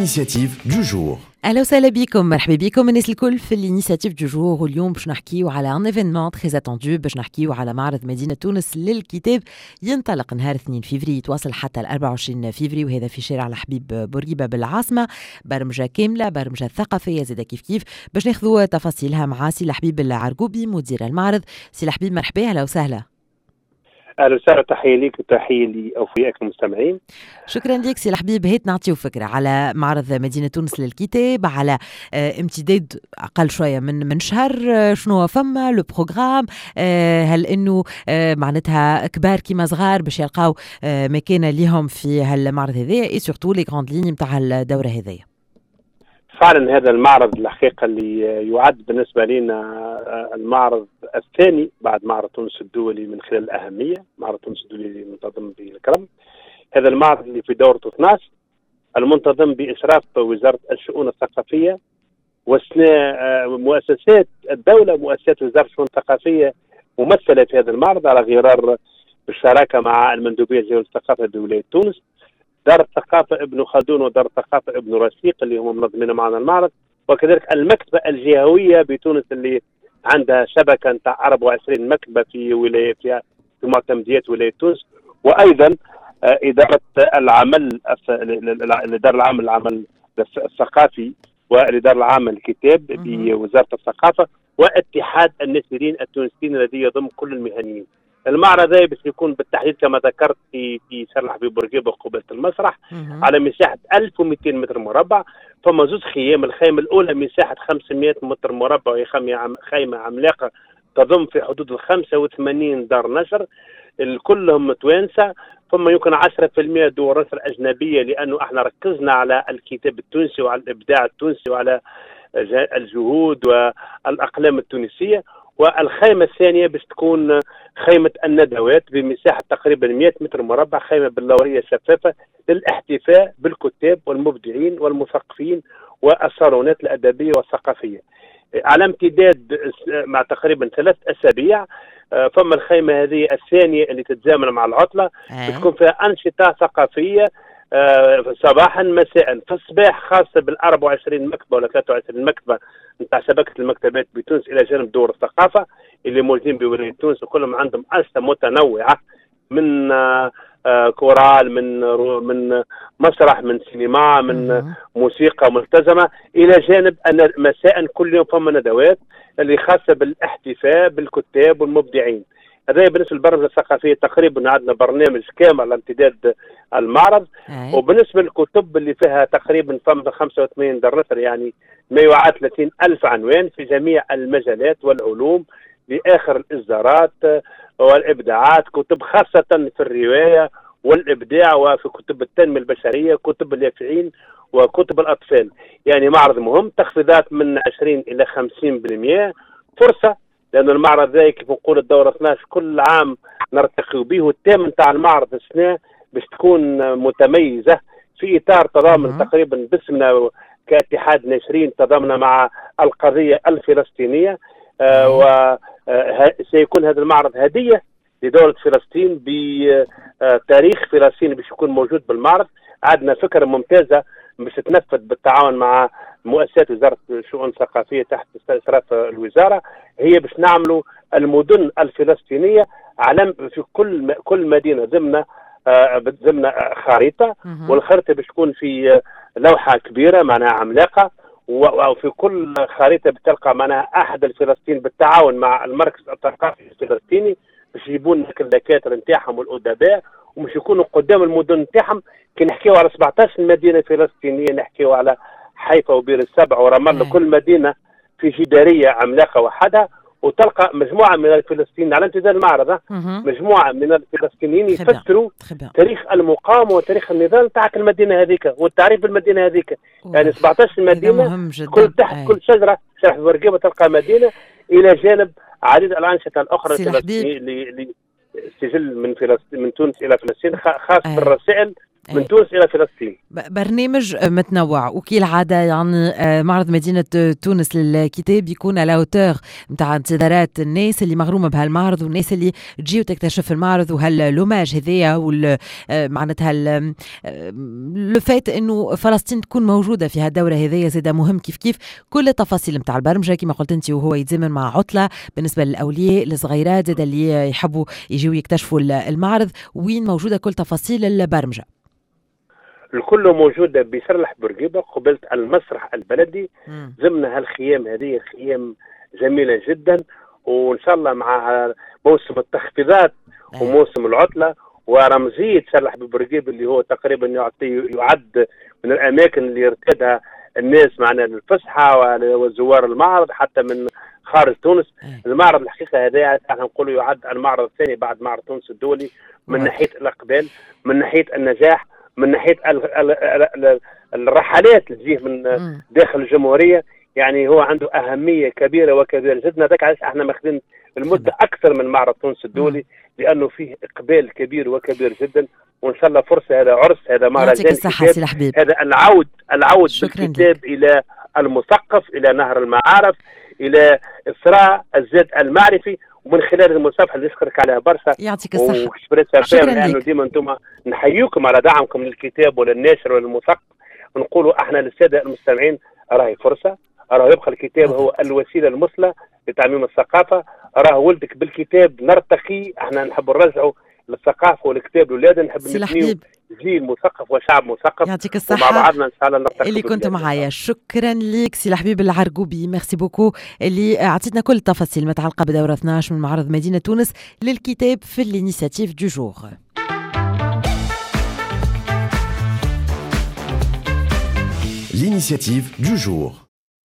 l'initiative du jour. اهلا وسهلا بكم، مرحبا بكم الناس الكل في الانيشيتيف دو جور. واليوم باش نحكيو على ان ايفينمون تري اتاندو، باش نحكيو على معرض مدينه تونس للكتاب. ينطلق نهار 2 فيفري يتواصل حتى 24 فيفري، وهذا في شارع الحبيب بورقيبه بالعاصمه. برمجه كامله، برمجه ثقافيه زاده كيف باش ناخذوا تفاصيلها مع سي الحبيب العرقوبي مدير المعرض. سي الحبيب مرحبا، اهلا وسهلا. اهلا وسهلا، تحيه ليك وتحيه لاوفيائك المستمعين. شكرا لك سي الحبيب. هيت نعطيو فكره على معرض مدينه تونس للكتاب على امتداد اقل شويه من شهر. شنو فما لو بروغرام؟ هل انه معناتها كبار كيما صغار باش يلقاو مكانه ليهم في هالمعرض هذايا، اي سورتو لي غراند لين نتاع الدوره هذيا؟ فعلا هذا المعرض الحقيقه اللي يعد بالنسبه لنا المعرض الثاني بعد معرض تونس الدولي من خلال الاهميه. معرض تونس الدولي منتظم بالكرم، هذا المعرض اللي في دورته 12 المنتظم باشراف وزاره الشؤون الثقافيه واثناء مؤسسات الدوله، مؤسسات وزاره الشؤون الثقافيه ممثله في هذا المعرض على غرار بالشراكه مع المندوبيه للثقافه بدوله تونس، دار الثقافة ابن خلدون ودار الثقافة ابن رشيق اللي هم منظمين معنا المعرض، وكذلك المكتبة الجهوية بتونس اللي عندها شبكة نتاع 24 مكتبة في ولاية في معتمديات ولاية تونس، وأيضا إدارة العمل الإدارة العمل الثقافي والإدارة العامة للكتاب بوزارة الثقافة واتحاد الناشرين التونسيين الذي يضم كل المهنيين. المعرض هذا باش يكون بالتحديد كما ذكرت في شارع الحبيب بورقيبه قبيله المسرح على مساحه 1200 متر مربع. فما زوج خيام، الخيمه الاولى مساحه 500 متر مربع وهي خيمه عملاقه تضم في حدود 85 دار نشر كلهم توانسه. فما يمكن 10% دور نشر اجنبيه، لانه احنا ركزنا على الكتاب التونسي وعلى الابداع التونسي وعلى الجهود والاقلام التونسيه. والخيمة الثانية باش تكون خيمة الندوات بمساحة تقريبا 100 متر مربع، خيمة بلورية شفافة للاحتفاء بالكتاب والمبدعين والمثقفين والصالونات الأدبية والثقافية على امتداد مع تقريبا 3 أسابيع. فما الخيمة هذه الثانية اللي تتزامن مع العطلة بتكون فيها أنشطة ثقافية صباحا مساء. في الصباح خاصة بال24 مكتبة ولا 23 مكتبة نتاع شبكة المكتبات بتونس إلى جانب دور الثقافة اللي موجودين بولاية تونس، وكلهم عندهم أنشطة متنوعة من كورال، من مسرح، من سينما، من موسيقى ملتزمة، إلى جانب أن مساء كل يوم فما ندوات اللي خاصة بالاحتفاء بالكتاب والمبدعين. هذا بالنسبه للبرمجه الثقافيه تقريبا عندنا برنامج كامل على امتداد المعرض. وبالنسبه للكتب اللي فيها تقريبا 85 دار نشر، يعني ما يعادل 30,000 عنوان في جميع المجالات والعلوم لاخر الاصدارات والابداعات، كتب خاصه في الروايه والابداع وفي كتب التنميه البشريه، كتب اليافعين وكتب الاطفال. يعني معرض مهم، تخفيضات من 20 الى 50%. فرصه، لأن المعرض ذا كيف نقول الدورة 12 كل عام نرتقي به، والتام نتاع المعرض السنة باش تكون متميزة في إطار تضامن تقريبا باسمنا كاتحاد ناشرين تضامن مع القضية الفلسطينية. وسيكون هذا المعرض هدية لدولة فلسطين بتاريخ فلسطين باش يكون موجود بالمعرض. عندنا فكرة ممتازة باش تنفذ بالتعاون مع مؤسسات وزارة الشؤون الثقافية تحت إشراف الوزارة، هي باش نعملوا المدن الفلسطينية علم في كل مدينة ضمن خريطة، والخريطة باش تكون في لوحة كبيرة معناها عملاقة، وفي كل خريطة بتلقى معناها أحد الفلسطين بالتعاون مع المركز الثقافي الفلسطيني باش يجيبوا لنا الدكاترة نتاعهم والأدباء ومش يكونوا قدام المدن نتاعهم. كي نحكيو على 17 مدينة فلسطينية، نحكيو على حيفا وبير السبع ورام الله، كل مدينة في جدارية عملاقة وحدها، وتلقى مجموعة من الفلسطينيين على امتداد المعرض مجموعة من الفلسطينيين يفسروا تاريخ المقاومة وتاريخ النضال تاعك المدينة هذيك والتعريف بالمدينة هذيك. يعني 17 مدينة كل تحت كل شجرة شرح بورقيبة تلقى مدينة، إلى جانب عديد الأنشطة الأخرى اللي سجل من تونس إلى فلسطين خاص بالرسائل من تونس إلى فلسطين. برنامج متنوع وكالعادة يعني معرض مدينة تونس للكتاب يكون على اوتور نتاع انتظارات الناس اللي مغرومة بهالمعرض والناس اللي تجي وتكتشف المعرض وهاللوماج هذايا معناتها لو فات انه فلسطين تكون موجودة في هالدورة هذيا زاد مهم كيف كل التفاصيل نتاع البرمجة كما قلت انت وهو يتزامن مع عطلة بالنسبة للأولياء الصغيرات زاد اللي يحبوا يجيوا يكتشفوا المعرض وين موجودة كل تفاصيل البرمجة. الكل موجودة بسرلح بورقيبة قبلة المسرح البلدي ضمن هالخيام. هذه خيام جميلة جدا، وإن شاء الله مع موسم التخفيضات وموسم العطلة ورمزية سرلح بورقيبة اللي هو تقريبا يعد من الأماكن اللي يرتادها الناس معنا الفسحة وزوار المعرض حتى من خارج تونس. المعرض الحقيقة هذا احنا نقول يعد المعرض الثاني بعد معرض تونس الدولي من ناحية الإقبال، من ناحية النجاح، من ناحية الرحلات اللي تجيه من داخل الجمهورية. يعني هو عنده أهمية كبيرة وكبيرة جدا. هذاك علاش احنا ماخذين المدة أكثر من معرض تونس الدولي لأنه فيه إقبال كبير وكبير جدا. وإن شاء الله فرصة هذا عرس، هذا مهرجان الكتاب، هذا العود بالكتاب إلى المثقف، إلى نهر المعارف، إلى إثراء الزاد المعرفي، ومن خلال المصافحه اللي نشكرك عليها برشا. يعطيك الصحة. شكرا لأنه ديما أنتم نحييكم على دعمكم للكتاب وللناشر وللمثقف. ونقولوا احنا للسادة المستمعين راهي فرصة، راه يبقى الكتاب هو الوسيلة المثلى لتعميم الثقافة. راه ولدك بالكتاب نرتقي، احنا نحب نرجعوا للثقافة والكتاب لولادنا، نحب نبنيو جيل مثقف وشعب مثقف. يعطيك الصحة. ومع بعضنا ان شاء الله نرتقي اللي كنت معايا. شكرا ليك سي الحبيب العرقوبي، ميرسي بوكو اللي اعطيتنا كل التفاصيل المتعلقة بدورة 12 من معرض مدينة تونس للكتاب في الانيسياتيف دو جور. L'initiative du jour.